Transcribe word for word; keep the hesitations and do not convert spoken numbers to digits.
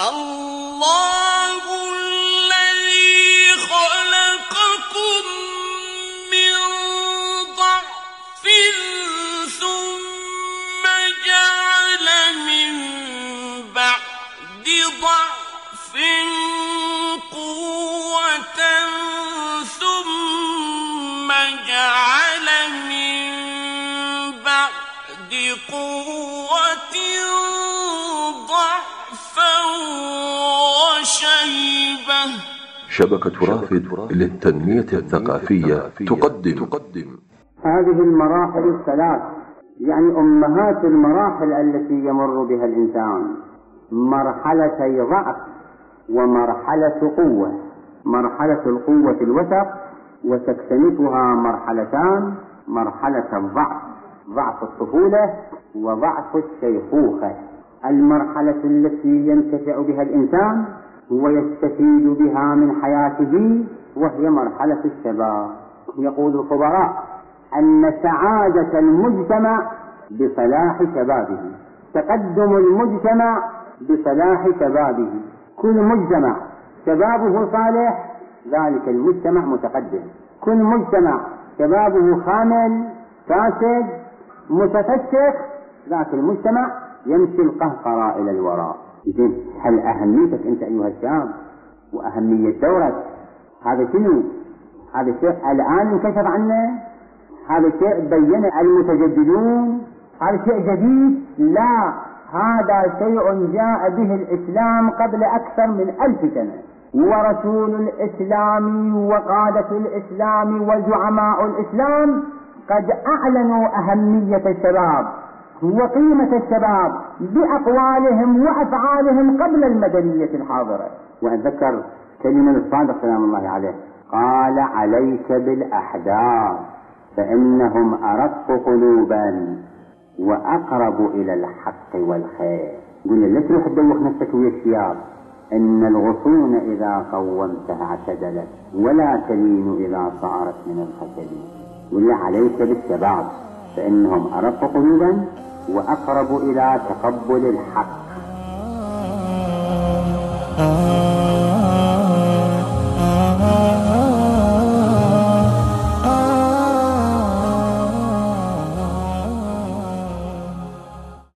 الله الذي خلقكم من ضعف ثم جعل من بعد ضعف قوة ثم جعل من بعد قوة ضعفا وشيبة. شبكة رافد للتنمية الثقافية تقدم تقدم هذه المراحل الثلاث، يعني أمهات المراحل التي يمر بها الإنسان، مرحلتي ضعف ومرحلة قوة. مرحلة القوة في الوسط، وتكتنفها مرحلتان: مرحلة الضعف، ضعف الطفولة وضعف الشيخوخة. المرحلة التي ينتفع بها الإنسان ويستفيد بها من حياته وهي مرحلة الشباب. يقول الخبراء أن سعادة المجتمع بصلاح شبابه، تقدم المجتمع بصلاح شبابه. كل مجتمع شبابه صالح ذلك المجتمع متقدم. كل مجتمع شبابه خامل فاسد متفسخ ذاك المجتمع يمشي القهقرى إلى الوراء. إذن هل أهميتك أنت أيها الشاب وأهمية دورك هذا شنو؟ هذا شيء الآن انكشف عنه، هذا شيء بين المتجددون، هذا شيء جديد؟ لا، هذا شيء جاء به الإسلام قبل أكثر من ألف سنة، ورسول الإسلام وقادة الإسلام وزعماء الإسلام قد أعلنوا أهمية الشباب وقيمة الشباب بأقوالهم وأفعالهم قبل المدنية الحاضرة. وأتذكر كلمة الصادق سلام الله عليه، قال: عليك بالأحداث فإنهم أرق قلوبا وأقرب إلى الحق والخير. قلنا لا تروح تدوخ نفسك ويا الشياب، إن الغصون إذا قومتها اعتدلت ولا تلين إذا صارت من الخشب. قلنا عليك بالشباب فإنهم أرق قلوبا وأقرب إلى تقبل الحق